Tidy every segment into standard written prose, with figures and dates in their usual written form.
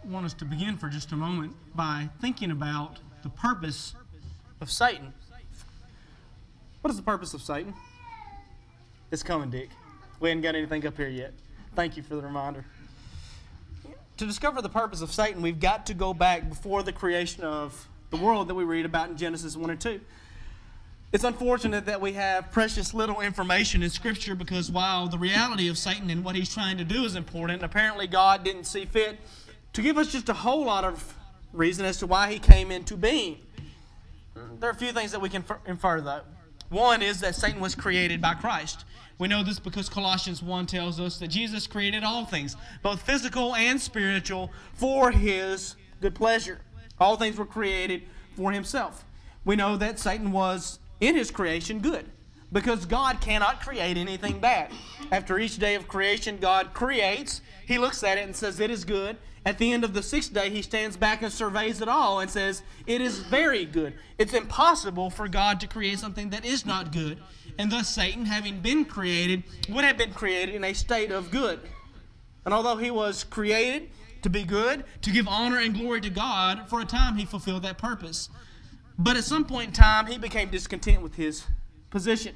want us to begin for just a moment by thinking about the purpose of Satan. What is the purpose of Satan? It's coming, Dick. We ain't got anything up here yet. Thank you for the reminder. To discover the purpose of Satan, we've got to go back before the creation of the world that we read about in Genesis 1 and 2. It's unfortunate that we have precious little information in Scripture because while the reality of Satan and what he's trying to do is important, apparently God didn't see fit to give us just a whole lot of reason as to why he came into being. There are a few things that we can infer, though. One is that Satan was created by Christ. We know this because Colossians 1 tells us that Jesus created all things, both physical and spiritual, for his good pleasure. All things were created for himself. We know that Satan was, in his creation, good, because God cannot create anything bad. After each day of creation, God creates. He looks at it and says, it is good. At the end of the sixth day, he stands back and surveys it all and says, it is very good. It's impossible for God to create something that is not good. And thus Satan, having been created, would have been created in a state of good. And although he was created to be good, to give honor and glory to God, for a time he fulfilled that purpose. But at some point in time, he became discontent with his position.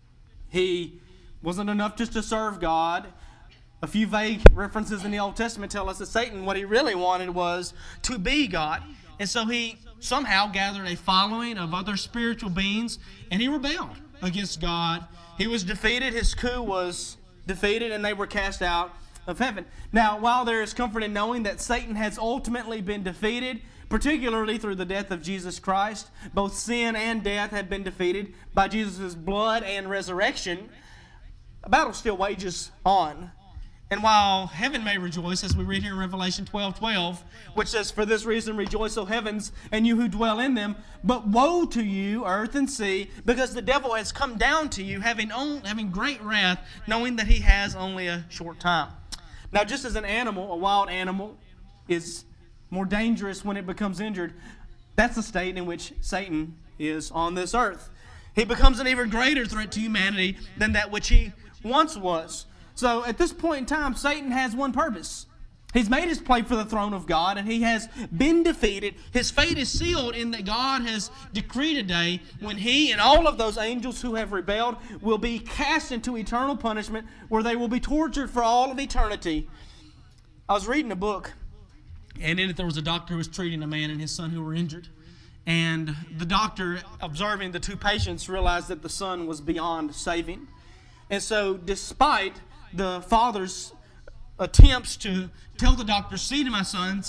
He wasn't enough just to serve God. A few vague references in the Old Testament tell us that Satan, what he really wanted was to be God. And so he somehow gathered a following of other spiritual beings, and he rebelled against God. He was defeated, his coup was defeated, and they were cast out of heaven. Now, while there is comfort in knowing that Satan has ultimately been defeated, particularly through the death of Jesus Christ, both sin and death have been defeated by Jesus' blood and resurrection, a battle still wages on. And while heaven may rejoice, as we read here in Revelation 12:12, which says, for this reason rejoice, O heavens, and you who dwell in them. But woe to you, earth and sea, because the devil has come down to you, having great wrath, knowing that he has only a short time. Now, just as an animal, a wild animal, is more dangerous when it becomes injured, that's the state in which Satan is on this earth. He becomes an even greater threat to humanity than that which he once was. So at this point in time, Satan has one purpose. He's made his play for the throne of God, and he has been defeated. His fate is sealed in that God has decreed a day when he and all of those angels who have rebelled will be cast into eternal punishment, where they will be tortured for all of eternity. I was reading a book, and in it there was a doctor who was treating a man and his son who were injured. And the doctor, observing the two patients, realized that the son was beyond saving. And so despite the father's attempts to tell the doctor, see to my son,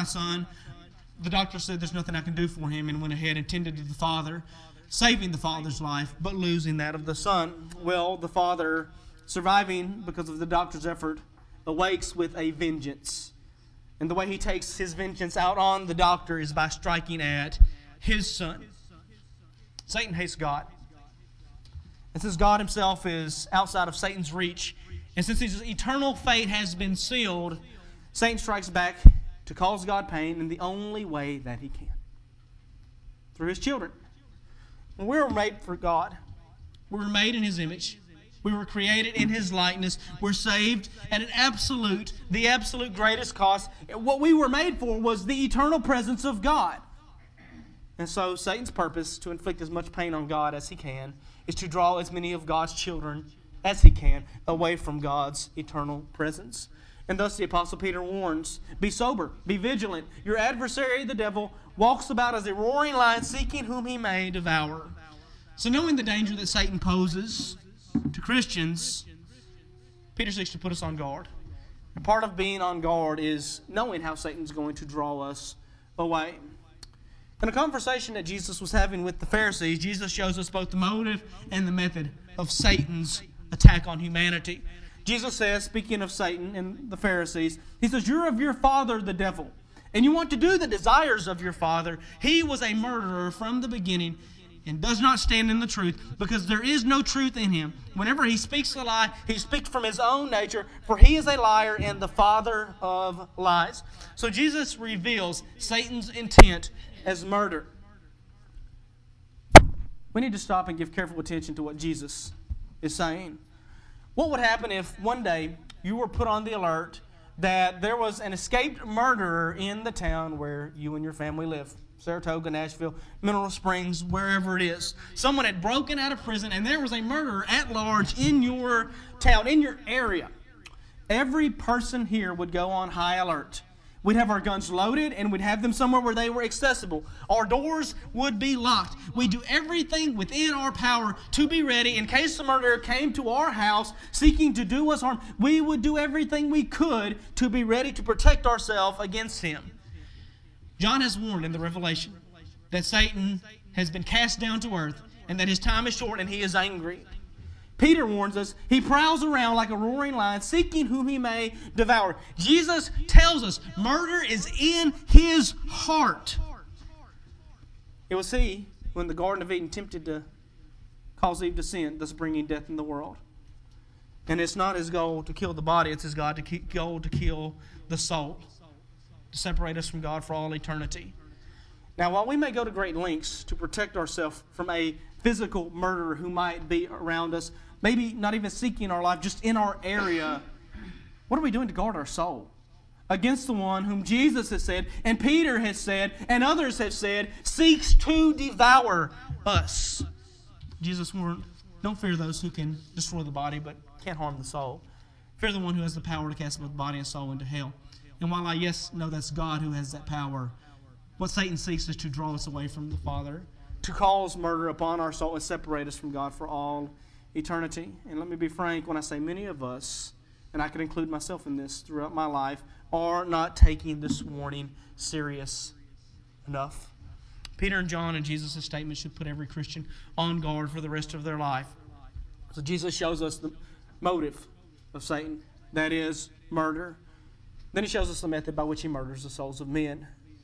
the doctor said there's nothing I can do for him, and went ahead and tended to the father, saving the father's life, but losing that of the son. Well, the father, surviving because of the doctor's effort, awakes with a vengeance. And the way he takes his vengeance out on the doctor is by striking at his son. Satan hates God. And since God himself is outside of Satan's reach, and since his eternal fate has been sealed, Satan strikes back to cause God pain in the only way that he can. Through his children. When we were made for God, we were made in his image. We were created in his likeness. We're saved at the absolute greatest cost. What we were made for was the eternal presence of God. And so Satan's purpose, to inflict as much pain on God as he can, is to draw as many of God's children as he can away from God's eternal presence. And thus the Apostle Peter warns, be sober, be vigilant. Your adversary, the devil, walks about as a roaring lion, seeking whom he may devour. So knowing the danger that Satan poses to Christians, Peter seeks to put us on guard. And part of being on guard is knowing how Satan's going to draw us away. In a conversation that Jesus was having with the Pharisees, Jesus shows us both the motive and the method of Satan's attack on humanity. Jesus says, speaking of Satan and the Pharisees, he says, you're of your father, the devil, and you want to do the desires of your father. He was a murderer from the beginning and does not stand in the truth, because there is no truth in him. Whenever he speaks a lie, he speaks from his own nature, for he is a liar and the father of lies. So Jesus reveals Satan's intent as murder. We need to stop and give careful attention to what Jesus is saying. What would happen if one day you were put on the alert that there was an escaped murderer in the town where you and your family live. Saratoga, Nashville, Mineral Springs, wherever it is. Someone had broken out of prison and there was a murderer at large in your town, in your area. Every person here would go on high alert. We'd have our guns loaded and we'd have them somewhere where they were accessible. Our doors would be locked. We'd do everything within our power to be ready in case the murderer came to our house seeking to do us harm. We would do everything we could to be ready to protect ourselves against him. John has warned in the Revelation that Satan has been cast down to earth and that his time is short and he is angry. Peter warns us, he prowls around like a roaring lion, seeking whom he may devour. Jesus tells us murder is in his heart. It was he, when the Garden of Eden tempted to cause Eve to sin, thus bringing death in the world. And it's not his goal to kill the body, it's his goal to kill the soul, to separate us from God for all eternity. Now, while we may go to great lengths to protect ourselves from a physical murderer who might be around us, maybe not even seeking our life, just in our area, what are we doing to guard our soul against the one whom Jesus has said, and Peter has said, and others have said, seeks to devour us? Jesus warned, don't fear those who can destroy the body but can't harm the soul. Fear the one who has the power to cast both body and soul into hell. And while I know that's God who has that power, what Satan seeks is to draw us away from the Father, to cause murder upon our soul and separate us from God for all eternity. And let me be frank when I say many of us, and I can include myself in this throughout my life, are not taking this warning serious enough. Peter and John in Jesus' statement should put every Christian on guard for the rest of their life. So Jesus shows us the motive of Satan, that is murder. Then he shows us the method by which he murders the souls of men.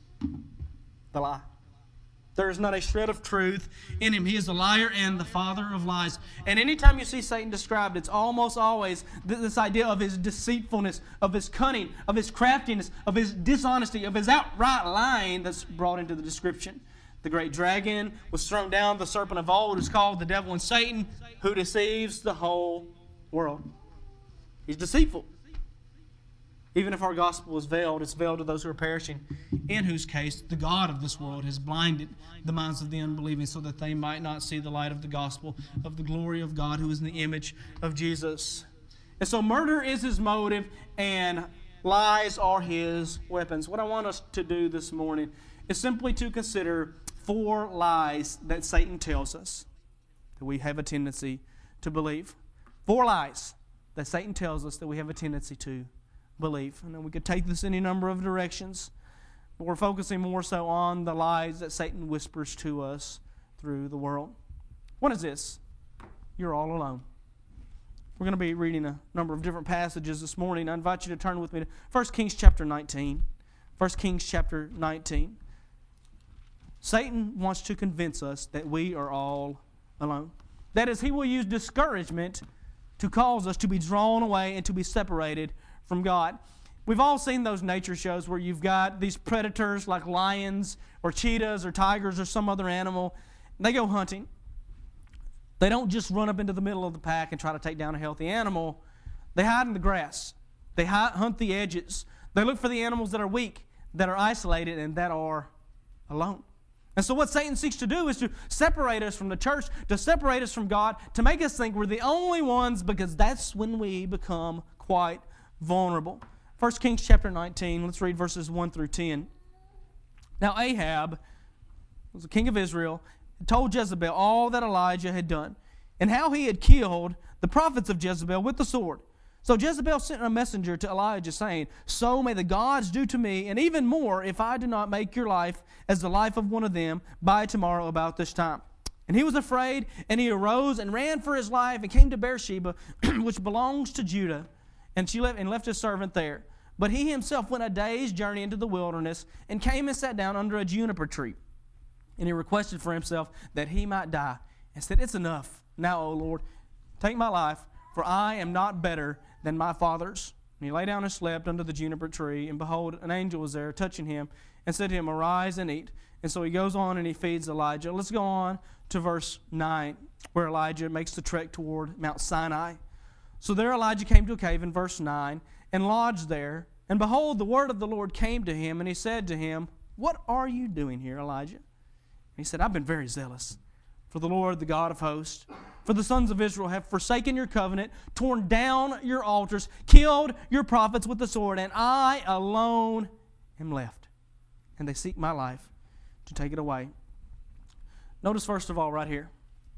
The lie. There is not a shred of truth in him. He is a liar and the father of lies. And anytime you see Satan described, it's almost always this idea of his deceitfulness, of his cunning, of his craftiness, of his dishonesty, of his outright lying that's brought into the description. The great dragon was thrown down, the serpent of old is called the devil and Satan, who deceives the whole world. He's deceitful. Even if our gospel is veiled, it's veiled to those who are perishing, in whose case the God of this world has blinded the minds of the unbelieving so that they might not see the light of the gospel of the glory of God who is in the image of Jesus. And so murder is his motive and lies are his weapons. What I want us to do this morning is simply to consider 4 lies that Satan tells us that we have a tendency to believe. 4 lies that Satan tells us that we have a tendency to believe. And then we could take this any number of directions, but we're focusing more so on the lies that Satan whispers to us through the world. What is this? You're all alone. We're going to be reading a number of different passages this morning. I invite you to turn with me to 1 Kings chapter 19. 1 Kings chapter 19. Satan wants to convince us that we are all alone. That is, he will use discouragement to cause us to be drawn away and to be separated from God. We've all seen those nature shows where you've got these predators like lions or cheetahs or tigers or some other animal. They go hunting. They don't just run up into the middle of the pack and try to take down a healthy animal. They hide in the grass. They hunt the edges. They look for the animals that are weak, that are isolated, and that are alone. And so what Satan seeks to do is to separate us from the church, to separate us from God, to make us think we're the only ones, because that's when we become quite vulnerable. 1 Kings chapter 19, let's read verses 1 through 10. Now Ahab was the king of Israel, and told Jezebel all that Elijah had done, and how he had killed the prophets of Jezebel with the sword. So Jezebel sent a messenger to Elijah, saying, so may the gods do to me, and even more, if I do not make your life as the life of one of them by tomorrow about this time. And he was afraid, and he arose and ran for his life, and came to Beersheba, which belongs to Judah. And left his servant there. But he himself went a day's journey into the wilderness, and came and sat down under a juniper tree. And he requested for himself that he might die, and said, it's enough. Now, O Lord, take my life, for I am not better than my fathers. And he lay down and slept under the juniper tree, and behold, an angel was there, touching him, and said to him, arise and eat. And so he goes on and he feeds Elijah. Let's go on to verse 9, where Elijah makes the trek toward Mount Sinai. So there Elijah came to a cave in verse 9 and lodged there And behold, the word of the Lord came to him, and he said to him, What are you doing here, Elijah? And he said, I've been very zealous for the Lord, the God of hosts. For the sons of Israel have forsaken your covenant, torn down your altars, killed your prophets with the sword, and I alone am left. And they seek my life to take it away. Notice first of all right here,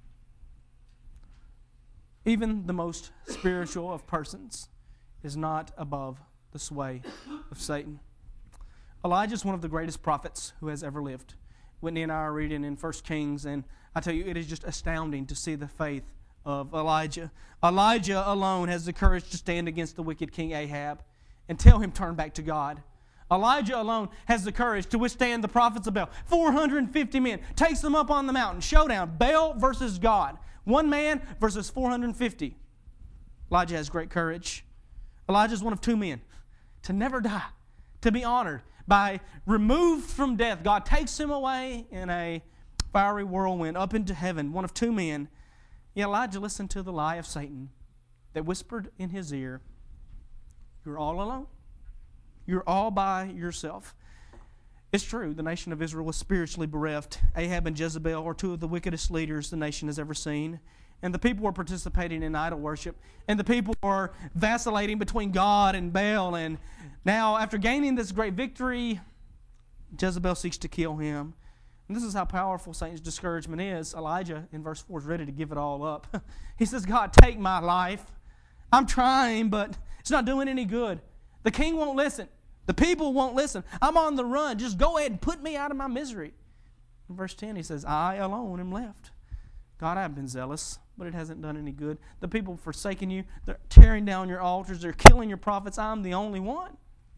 even the most spiritual of persons is not above the sway of Satan. Elijah is one of the greatest prophets who has ever lived. Whitney and I are reading in 1 Kings, and I tell you, it is just astounding to see the faith of Elijah. Elijah alone has the courage to stand against the wicked King Ahab and tell him turn back to God. Elijah alone has the courage to withstand the prophets of Baal. 450 men, takes them up on the mountain, showdown, Baal versus God. One man versus 450. Elijah has great courage. Elijah is one of two men to never die, to be honored by removed from death. God takes him away in a fiery whirlwind up into heaven, one of two men. Yet Elijah listened to the lie of Satan that whispered in his ear, you're all alone. You're all by yourself. It's true, the nation of Israel was spiritually bereft. Ahab and Jezebel are two of the wickedest leaders the nation has ever seen. And the people were participating in idol worship. And the people were vacillating between God and Baal. And now, after gaining this great victory, Jezebel seeks to kill him. And this is how powerful Satan's discouragement is. Elijah, in verse 4, is ready to give it all up. He says, God, take my life. I'm trying, but it's not doing any good. The king won't listen. The people won't listen. I'm on the run. Just go ahead and put me out of my misery. In verse 10, he says, I alone am left. God, I've been zealous, but it hasn't done any good. The people have forsaken you. They're tearing down your altars. They're killing your prophets. I'm the only one.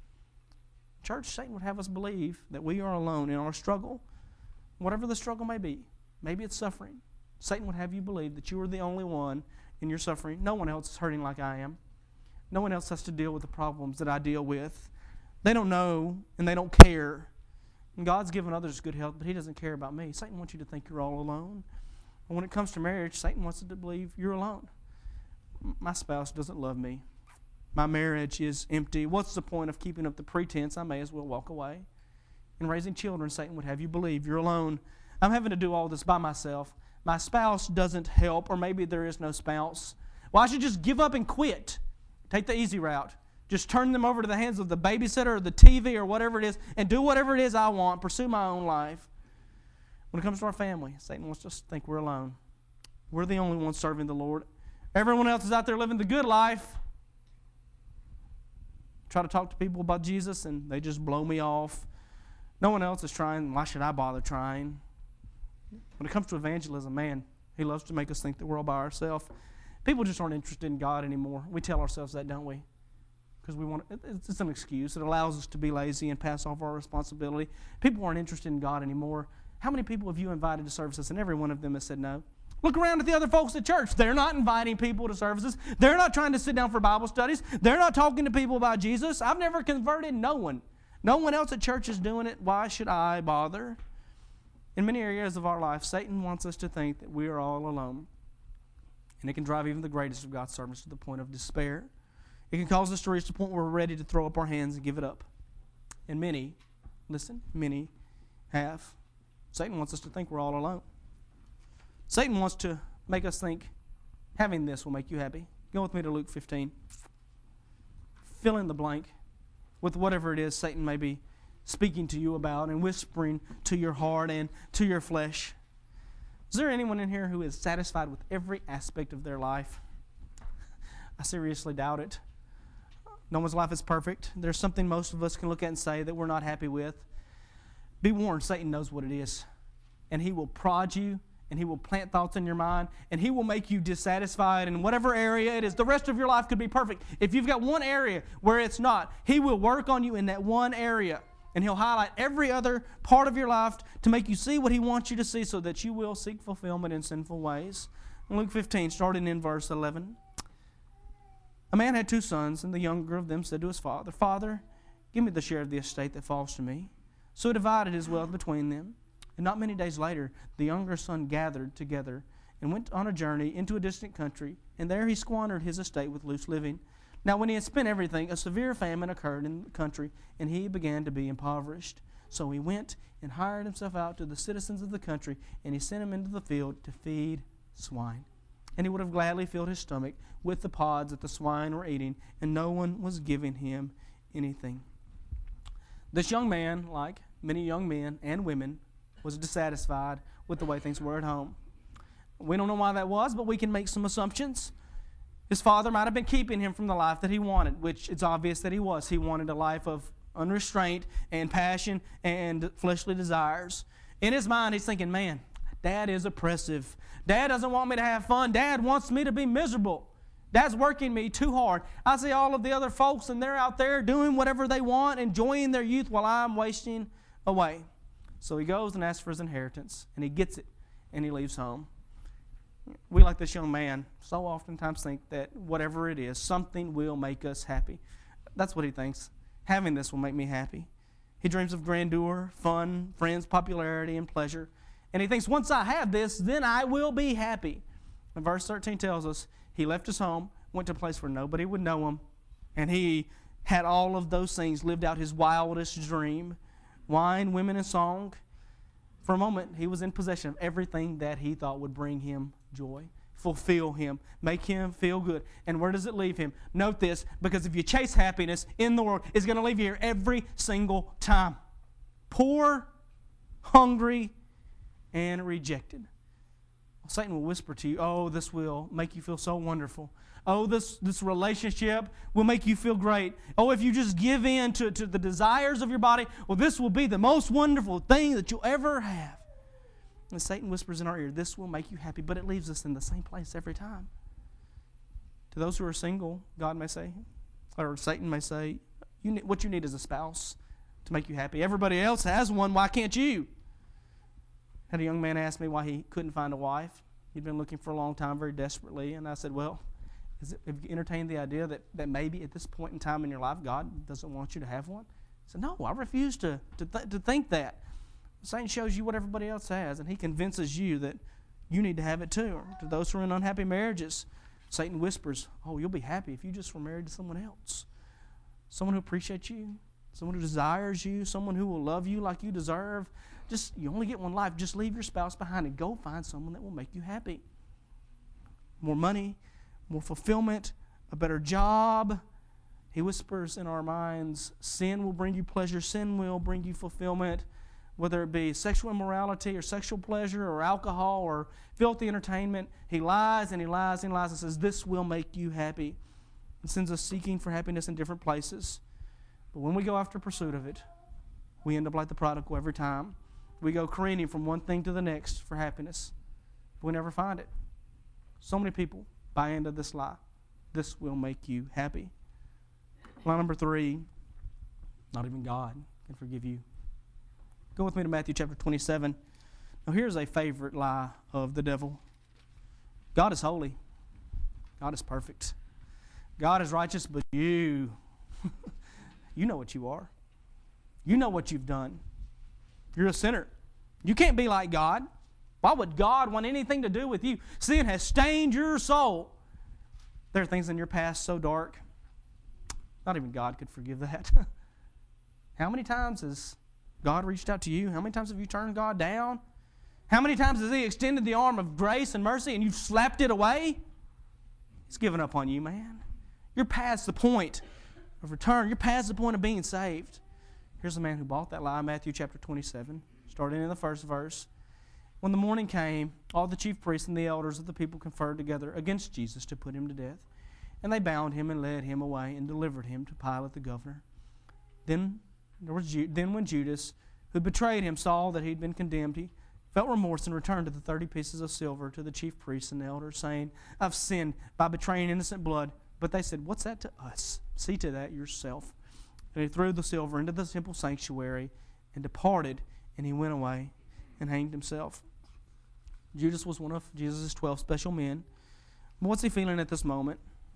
Church, Satan would have us believe that we are alone in our struggle, whatever the struggle may be. Maybe it's suffering. Satan would have you believe that you are the only one in your suffering. No one else is hurting like I am. No one else has to deal with the problems that I deal with. They don't know and they don't care. And God's given others good health, but He doesn't care about me. Satan wants you to think you're all alone. And when it comes to marriage, Satan wants you to believe you're alone. My spouse doesn't love me. My marriage is empty. What's the point of keeping up the pretense? I may as well walk away. In raising children, Satan would have you believe you're alone. I'm having to do all this by myself. My spouse doesn't help, or maybe there is no spouse. Well, I should just give up and quit. Take the easy route. Just turn them over to the hands of the babysitter or the TV or whatever it is and do whatever it is I want, pursue my own life. When it comes to our family, Satan wants us to think we're alone. We're the only ones serving the Lord. Everyone else is out there living the good life. Try to talk to people about Jesus and they just blow me off. No one else is trying. Why should I bother trying? When it comes to evangelism, man, he loves to make us think that we're all by ourselves. People just aren't interested in God anymore. We tell ourselves that, don't we? Because it's an excuse. It allows us to be lazy and pass off our responsibility. People aren't interested in God anymore. How many people have you invited to services? And every one of them has said no. Look around at the other folks at church. They're not inviting people to services. They're not trying to sit down for Bible studies. They're not talking to people about Jesus. I've never converted no one. No one else at church is doing it. Why should I bother? In many areas of our life, Satan wants us to think that we are all alone. And it can drive even the greatest of God's servants to the point of despair. It can cause us to reach the point where we're ready to throw up our hands and give it up. And many, listen, many have. Satan wants us to think we're all alone. Satan wants to make us think having this will make you happy. Go with me to Luke 15. Fill in the blank with whatever it is Satan may be speaking to you about and whispering to your heart and to your flesh. Is there anyone in here who is satisfied with every aspect of their life? I seriously doubt it. No one's life is perfect. There's something most of us can look at and say that we're not happy with. Be warned, Satan knows what it is. And he will prod you, and he will plant thoughts in your mind, and he will make you dissatisfied in whatever area it is. The rest of your life could be perfect. If you've got one area where it's not, he will work on you in that one area. And he'll highlight every other part of your life to make you see what he wants you to see so that you will seek fulfillment in sinful ways. In Luke 15, starting in verse 11. A man had 2 sons, and the younger of them said to his father, Father, give me the share of the estate that falls to me. So he divided his wealth between them. And not many days later, the younger son gathered together and went on a journey into a distant country, and there he squandered his estate with loose living. Now when he had spent everything, a severe famine occurred in the country, and he began to be impoverished. So he went and hired himself out to the citizens of the country, and he sent them into the field to feed swine. And he would have gladly filled his stomach with the pods that the swine were eating, and no one was giving him anything. This young man, like many young men and women, was dissatisfied with the way things were at home. We don't know why that was, but we can make some assumptions. His father might have been keeping him from the life that he wanted, which it's obvious that he was. He wanted a life of unrestraint and passion and fleshly desires. In his mind, he's thinking, man, Dad is oppressive. Dad doesn't want me to have fun. Dad wants me to be miserable. Dad's working me too hard. I see all of the other folks, and they're out there doing whatever they want, enjoying their youth while I'm wasting away. So he goes and asks for his inheritance, and he gets it, and he leaves home. We, like this young man, so oftentimes think that whatever it is, something will make us happy. That's what he thinks. Having this will make me happy. He dreams of grandeur, fun, friends, popularity, and pleasure. And he thinks, once I have this, then I will be happy. And verse 13 tells us, he left his home, went to a place where nobody would know him, and he had all of those things, lived out his wildest dream. Wine, women, and song. For a moment, he was in possession of everything that he thought would bring him joy, fulfill him, make him feel good. And where does it leave him? Note this, because if you chase happiness in the world, it's going to leave you here every single time. Poor, hungry, and rejected. Satan will whisper to you, oh, this will make you feel so wonderful. Oh, this relationship will make you feel great. Oh, if you just give in to the desires of your body, well, this will be the most wonderful thing that you'll ever have. And Satan whispers in our ear, this will make you happy, but it leaves us in the same place every time. To those who are single, God may say, or Satan may say, what you need is a spouse to make you happy. Everybody else has one, why can't you? Had a young man ask me why he couldn't find a wife. He'd been looking for a long time very desperately, and I said, well, have you entertained the idea that maybe at this point in time in your life, God doesn't want you to have one? I said, no, I refuse to think that. Satan shows you what everybody else has, and he convinces you that you need to have it too. Or to those who are in unhappy marriages, Satan whispers, oh, you'll be happy if you just were married to someone else. Someone who appreciates you, someone who desires you, someone who will love you like you deserve. You only get one life. Just leave your spouse behind and go find someone that will make you happy. More money, more fulfillment, a better job. He whispers in our minds, sin will bring you pleasure, sin will bring you fulfillment, whether it be sexual immorality or sexual pleasure or alcohol or filthy entertainment. He lies and he lies and he lies and says, this will make you happy. And sends us seeking for happiness in different places. But when we go after pursuit of it, we end up like the prodigal every time. We go careening from one thing to the next for happiness. But we never find it. So many people buy into this lie. This will make you happy. Lie number 3, not even God can forgive you. Go with me to Matthew chapter 27. Now here's a favorite lie of the devil. God is holy. God is perfect. God is righteous, but you know what you are. You know what you've done. You're a sinner. You can't be like God. Why would God want anything to do with you? Sin has stained your soul. There are things in your past so dark, not even God could forgive that. How many times has God reached out to you? How many times have you turned God down? How many times has He extended the arm of grace and mercy and you've slapped it away? He's given up on you, man. You're past the point of return. You're past the point of being saved. Here's the man who bought that lie, Matthew chapter 27, starting in the first verse. When the morning came, all the chief priests and the elders of the people conferred together against Jesus to put him to death. And they bound him and led him away and delivered him to Pilate the governor. Then when Judas, who betrayed him, saw that he had been condemned, he felt remorse and returned to the 30 pieces of silver to the chief priests and the elders, saying, I've sinned by betraying innocent blood. But they said, what's that to us? See to that yourself. And he threw the silver into the temple sanctuary and departed, and he went away and hanged himself. Judas was one of Jesus' 12 special men. What's he feeling at this moment?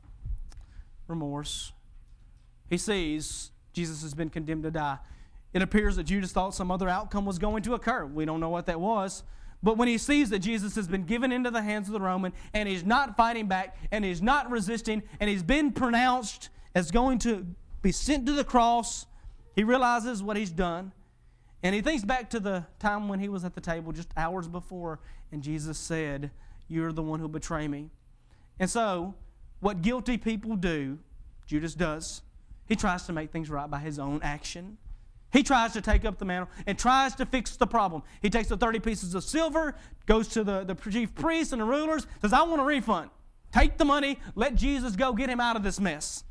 Remorse. He sees Jesus has been condemned to die. It appears that Judas thought some other outcome was going to occur. We don't know what that was, But when he sees that Jesus has been given into the hands of the Roman, and he's not fighting back, and he's not resisting, and he's been pronounced as going to be sent to the cross, he realizes what he's done. And he thinks back to the time when he was at the table just hours before, and Jesus said, "You're the one who'll betray me." And so, what guilty people do, Judas does. He tries to make things right by his own action. He tries to take up the mantle and tries to fix the problem. He takes the 30 pieces of silver, goes to the chief priests and the rulers, says, "I want a refund. Take the money, let Jesus go, get him out of this mess."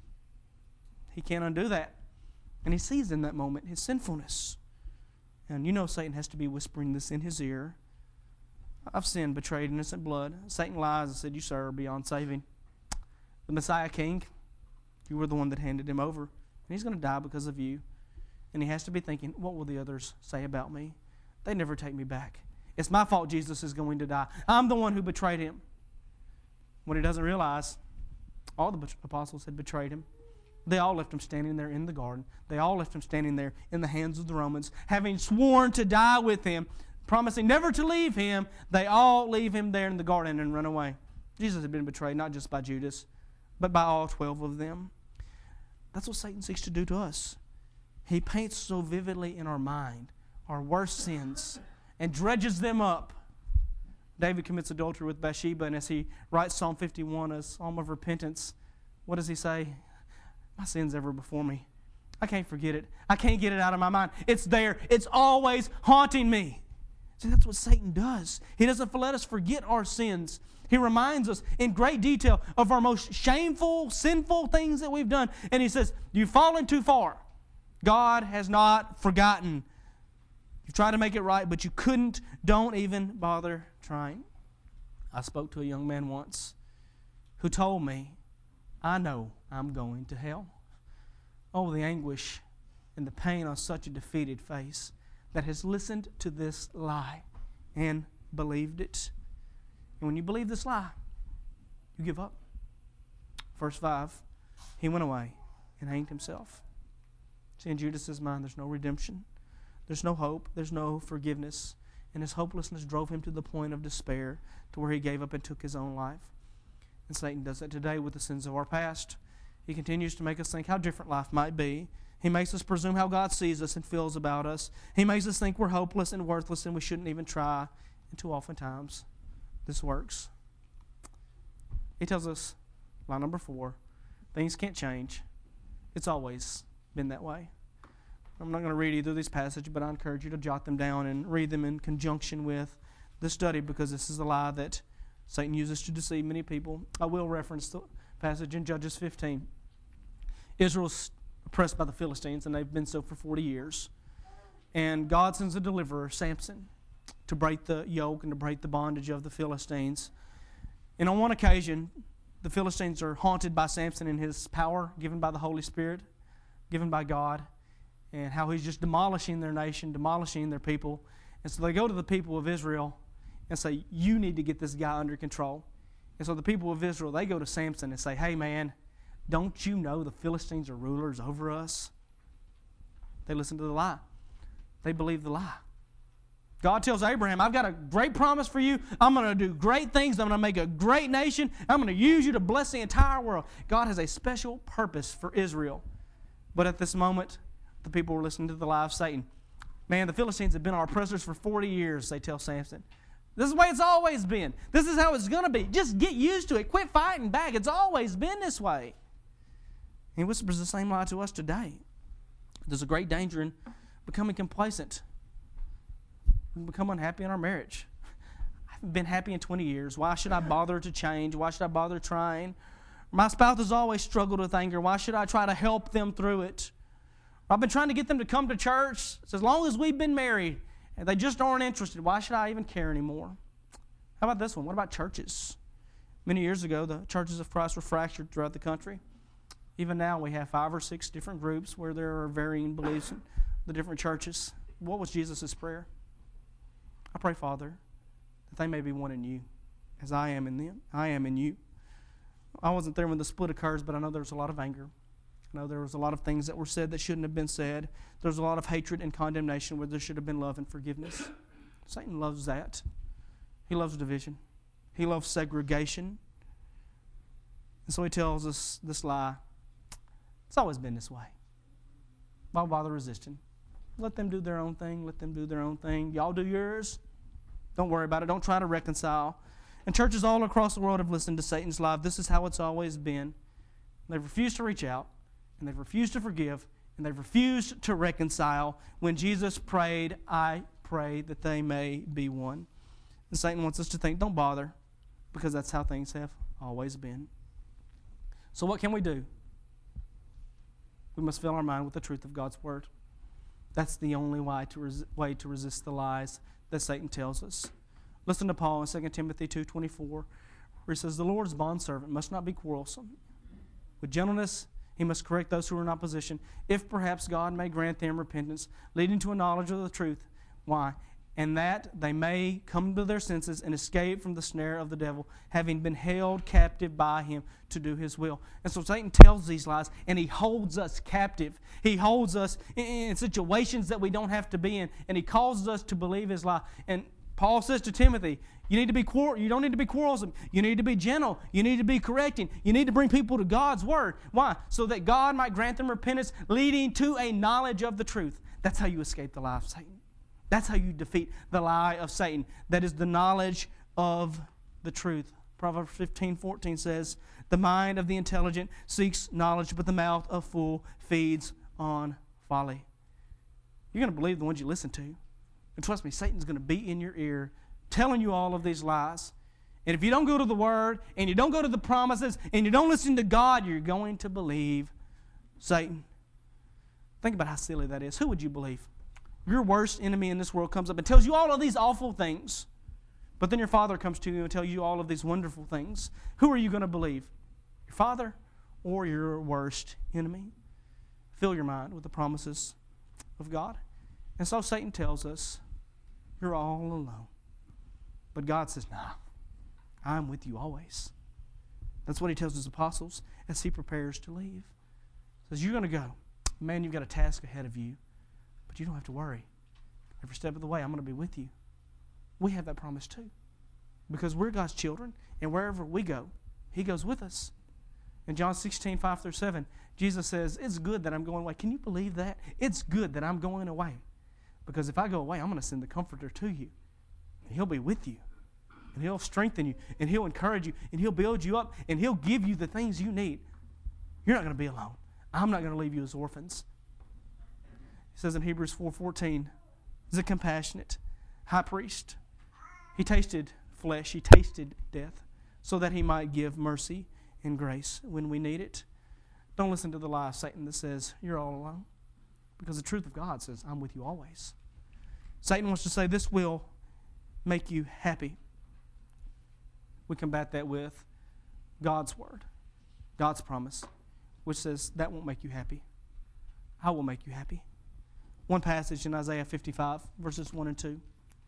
He can't undo that. And he sees in that moment his sinfulness. And you know Satan has to be whispering this in his ear. "I've sinned, betrayed innocent blood." Satan lies and said, "You, sir, are beyond saving. The Messiah King, you were the one that handed him over. And he's going to die because of you." And he has to be thinking, what will the others say about me? They never take me back. It's my fault Jesus is going to die. I'm the one who betrayed him. What he doesn't realize, all the apostles had betrayed him. They all left him standing there in the garden. They all left him standing there in the hands of the Romans, having sworn to die with him, promising never to leave him. They all leave him there in the garden and run away. Jesus had been betrayed not just by Judas, but by all 12 of them. That's what Satan seeks to do to us. He paints so vividly in our mind our worst sins and dredges them up. David commits adultery with Bathsheba, and as he writes Psalm 51, a psalm of repentance, what does he say? "My sin's ever before me. I can't forget it. I can't get it out of my mind. It's there. It's always haunting me." See, that's what Satan does. He doesn't let us forget our sins. He reminds us in great detail of our most shameful, sinful things that we've done. And he says, "You've fallen too far. God has not forgotten. You've tried to make it right, but you couldn't. Don't even bother trying." I spoke to a young man once who told me, "I know I'm going to hell." Oh, the anguish and the pain on such a defeated face that has listened to this lie and believed it. And when you believe this lie, you give up. Verse 5, he went away and hanged himself. See, in Judas's mind, there's no redemption. There's no hope. There's no forgiveness. And his hopelessness drove him to the point of despair, to where he gave up and took his own life. And Satan does that today with the sins of our past. He continues to make us think how different life might be. He makes us presume how God sees us and feels about us. He makes us think we're hopeless and worthless and we shouldn't even try. And too often times, this works. He tells us, line number 4, things can't change. It's always been that way. I'm not going to read either of these passages, but I encourage you to jot them down and read them in conjunction with the study, because this is a lie that Satan uses to deceive many people. I will reference the passage in Judges 15. Israel's oppressed by the Philistines, and they've been so for 40 years. And God sends a deliverer, Samson, to break the yoke and to break the bondage of the Philistines. And on one occasion, the Philistines are haunted by Samson and his power given by the Holy Spirit, given by God, and how he's just demolishing their nation, demolishing their people. And so they go to the people of Israel and say, "You need to get this guy under control." And so the people of Israel, they go to Samson and say, "Hey man, don't you know the Philistines are rulers over us?" They listen to the lie. They believe the lie. God tells Abraham, "I've got a great promise for you. I'm going to do great things. I'm going to make a great nation. I'm going to use you to bless the entire world." God has a special purpose for Israel. But at this moment, the people were listening to the lie of Satan. "Man, the Philistines have been our oppressors for 40 years, they tell Samson. "This is the way it's always been. This is how it's going to be. Just get used to it. Quit fighting back. It's always been this way." He whispers the same lie to us today. There's a great danger in becoming complacent. We become unhappy in our marriage. I haven't been happy in 20 years. Why should I bother to change? Why should I bother trying? My spouse has always struggled with anger. Why should I try to help them through it? I've been trying to get them to come to church as long as we've been married, and they just aren't interested. Why should I even care anymore? How about this one? What about churches? Many years ago, the churches of Christ were fractured throughout the country. Even now, we have 5 or 6 different groups where there are varying beliefs in the different churches. What was Jesus' prayer? "I pray, Father, that they may be one in you, as I am in them. I am in you." I wasn't there when the split occurs, but I know there was a lot of anger. I know there was a lot of things that were said that shouldn't have been said. There was a lot of hatred and condemnation where there should have been love and forgiveness. Satan loves that. He loves division. He loves segregation. And so he tells us this lie. It's always been this way. Why bother resisting? Let them do their own thing. Let them do their own thing. Y'all do yours. Don't worry about it. Don't try to reconcile. And churches all across the world have listened to Satan's lie. This is how it's always been. They've refused to reach out, and they've refused to forgive, and they've refused to reconcile. When Jesus prayed, I pray that they may be one. And Satan wants us to think, don't bother, because that's how things have always been. So what can we do? We must fill our mind with the truth of God's Word. That's the only way to resist the lies that Satan tells us. Listen to Paul in 2 Timothy 2:24, where he says, the Lord's bondservant must not be quarrelsome. With gentleness he must correct those who are in opposition, if perhaps God may grant them repentance, leading to a knowledge of the truth. Why? And that they may come to their senses and escape from the snare of the devil, having been held captive by him to do his will. And so Satan tells these lies, and he holds us captive. He holds us in situations that we don't have to be in, and he causes us to believe his lie. And Paul says to Timothy, you don't need to be quarrelsome. You need to be gentle. You need to be correcting. You need to bring people to God's Word. Why? So that God might grant them repentance, leading to a knowledge of the truth. That's how you escape the lie of Satan. That's how you defeat the lie of Satan. That is the knowledge of the truth. Proverbs 15:14 says, the mind of the intelligent seeks knowledge, but the mouth of fool feeds on folly. You're going to believe the ones you listen to. And trust me, Satan's going to be in your ear telling you all of these lies. And if you don't go to the Word, and you don't go to the promises, and you don't listen to God, you're going to believe Satan. Think about how silly that is. Who would you believe? Your worst enemy in this world comes up and tells you all of these awful things. But then your father comes to you and tells you all of these wonderful things. Who are you going to believe? Your father or your worst enemy? Fill your mind with the promises of God. And so Satan tells us, you're all alone. But God says, no, I'm with you always. That's what he tells his apostles as he prepares to leave. He says, you're going to go. Man, you've got a task ahead of you. But you don't have to worry. Every step of the way, I'm going to be with you. We have that promise too. Because we're God's children, and wherever we go, he goes with us. In John 16:5-7, Jesus says, it's good that I'm going away. Can you believe that? It's good that I'm going away. Because if I go away, I'm going to send the Comforter to you. And he'll be with you. And he'll strengthen you. And he'll encourage you. And he'll build you up. And he'll give you the things you need. You're not going to be alone. I'm not going to leave you as orphans. He says in Hebrews 4:14, he's a compassionate high priest. He tasted flesh. He tasted death so that he might give mercy and grace when we need it. Don't listen to the lie of Satan that says you're all alone. Because the truth of God says, I'm with you always. Satan wants to say this will make you happy. We combat that with God's Word, God's promise, which says that won't make you happy. I will make you happy. One passage in Isaiah 55, verses 1 and 2.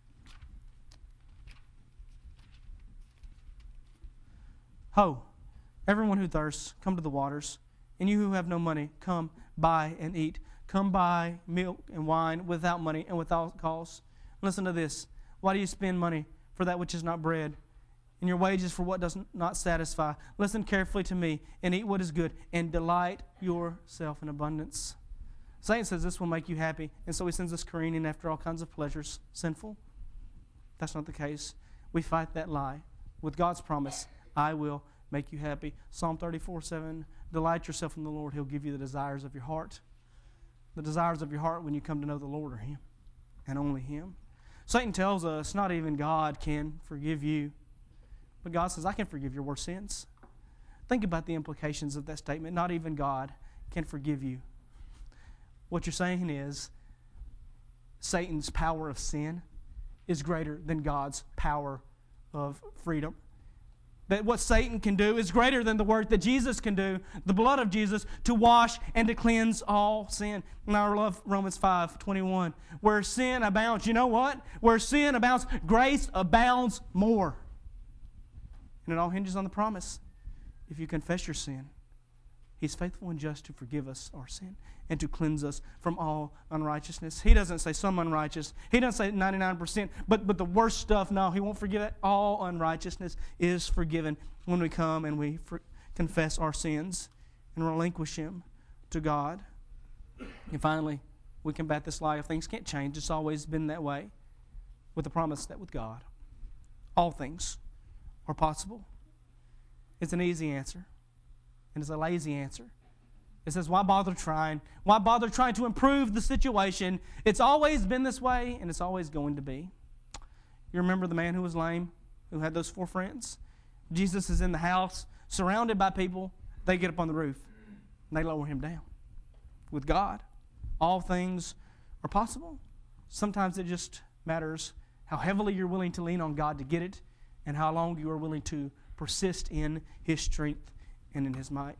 Ho, everyone who thirsts, come to the waters. And you who have no money, come, buy and eat. Come buy milk and wine without money and without cost. Listen to this. Why do you spend money for that which is not bread, and your wages for what does not satisfy? Listen carefully to me, and eat what is good, and delight yourself in abundance. Satan says this will make you happy, and so he sends us careening after all kinds of pleasures. Sinful? That's not the case. We fight that lie with God's promise, I will make you happy. Psalm 34:7, delight yourself in the Lord. He'll give you the desires of your heart. The desires of your heart when you come to know the Lord are Him, and only Him. Satan tells us not even God can forgive you, but God says, I can forgive your worst sins. Think about the implications of that statement. Not even God can forgive you. What you're saying is Satan's power of sin is greater than God's power of freedom. That what Satan can do is greater than the work that Jesus can do, the blood of Jesus, to wash and to cleanse all sin. And I love Romans 5:21. Where sin abounds, you know what? Where sin abounds, grace abounds more. And it all hinges on the promise. If you confess your sin, He's faithful and just to forgive us our sin and to cleanse us from all unrighteousness. He doesn't say some unrighteous. He doesn't say 99%, but the worst stuff, no, He won't forgive it. All unrighteousness is forgiven when we come and we confess our sins and relinquish Him to God. And finally, we combat this lie of things can't change. It's always been that way, with the promise that with God, all things are possible. It's an easy answer, and it's a lazy answer. It says, why bother trying? Why bother trying to improve the situation? It's always been this way, and it's always going to be. You remember the man who was lame, who had those 4 friends? Jesus is in the house, surrounded by people. They get up on the roof, and they lower him down. With God, all things are possible. Sometimes it just matters how heavily you're willing to lean on God to get it, and how long you are willing to persist in His strength and in His might.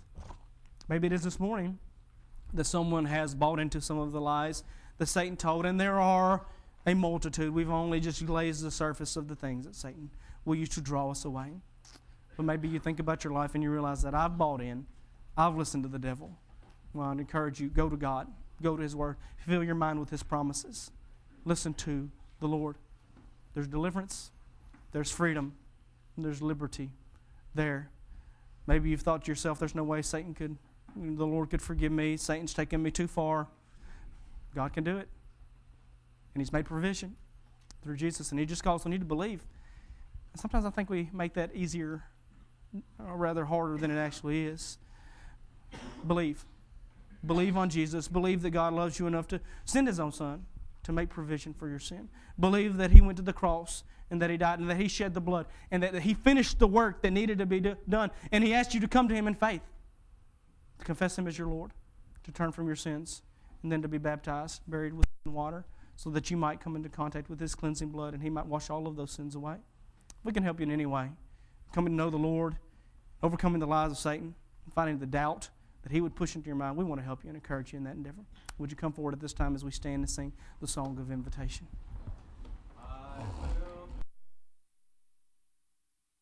Maybe it is this morning that someone has bought into some of the lies that Satan told, and there are a multitude. We've only just glazed the surface of the things that Satan will use to draw us away. But maybe you think about your life and you realize that I've bought in, I've listened to the devil. Well, I'd encourage you, go to God, go to His Word, fill your mind with His promises. Listen to the Lord. There's deliverance, there's freedom, and there's liberty there. Maybe you've thought to yourself, there's no way the Lord could forgive me. Satan's taken me too far. God can do it. And He's made provision through Jesus, and He just calls on you to believe. And sometimes I think we make that easier, or rather harder than it actually is. Believe. Believe on Jesus. Believe that God loves you enough to send His own Son to make provision for your sin. Believe that He went to the cross and that He died and that He shed the blood and that He finished the work that needed to be done. And He asked you to come to Him in faith, to confess Him as your Lord, to turn from your sins, and then to be baptized, buried in water, so that you might come into contact with His cleansing blood and He might wash all of those sins away. We can help you in any way. Coming to know the Lord, overcoming the lies of Satan, and finding the doubt that he would push into your mind. We want to help you and encourage you in that endeavor. Would you come forward at this time as we stand and sing the song of invitation?